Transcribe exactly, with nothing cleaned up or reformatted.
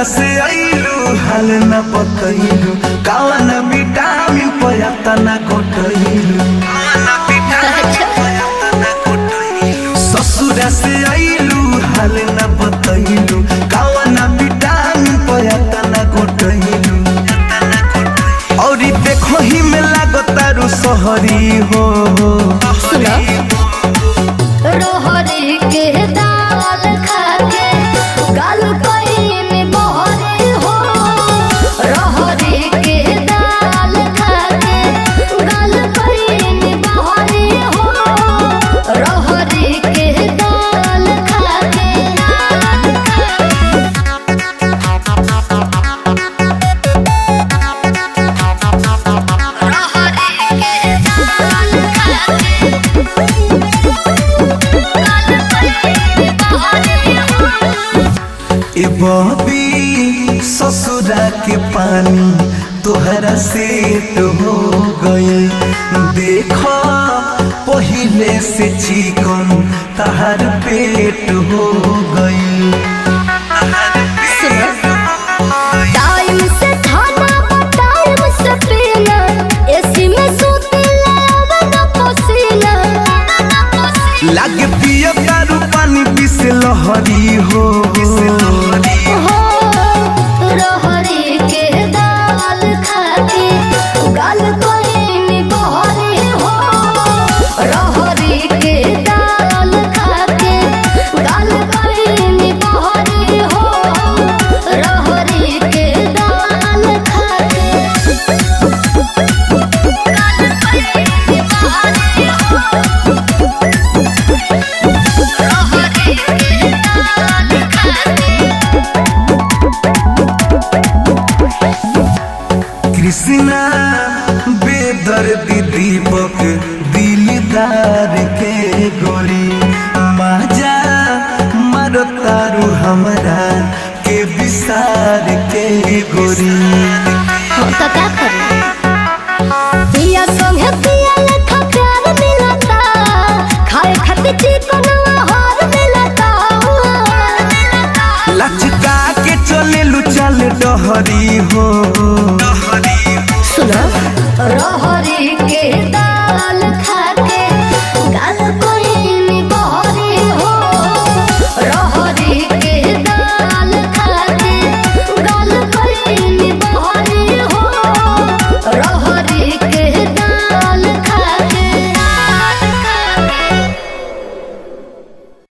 से आइलू हाल न पतइलू कावन विटामिन पयाता न कोटइलू ससुरा से आइलू हाल न पतइलू कावन विटामिन पयाता न कोटइलू और देखो ही में लागतारू सहरी हो सुना रोहरी के दाल खाके गाल कहीं बहरे हो रोहरी के दाल खाके गाल कहीं बहरे हो रोहरी के दाल खाके ए बबी ससुरा के पानी तोहरा सेट हो गए देखो पहले से चिकन तहर पेट हो गई टाइम से खाना टाइम से पीना एसी में सुतीला ना पसीना लागे पियो दारू पानी पिस लहरी हो रोहरी के दाल खाके गाल कहीं बहरे हो रोहरी के दाल खाके गाल कहीं बहरे हो रोहरी के दाल खाके गाल कहीं बहरे हो रोहरी के दाल खाके कृष्णा बेदर्दी दीपक दिलदार के गोरी माजा मारो तारू हमरा के विसार के गोरी हम तो क्या करें पिया संगे पिया लेखा प्यार मिलता खाए खातिर चिकन आहार मिलता लचका के चले लुचल डहरी हो सुनो रोहरी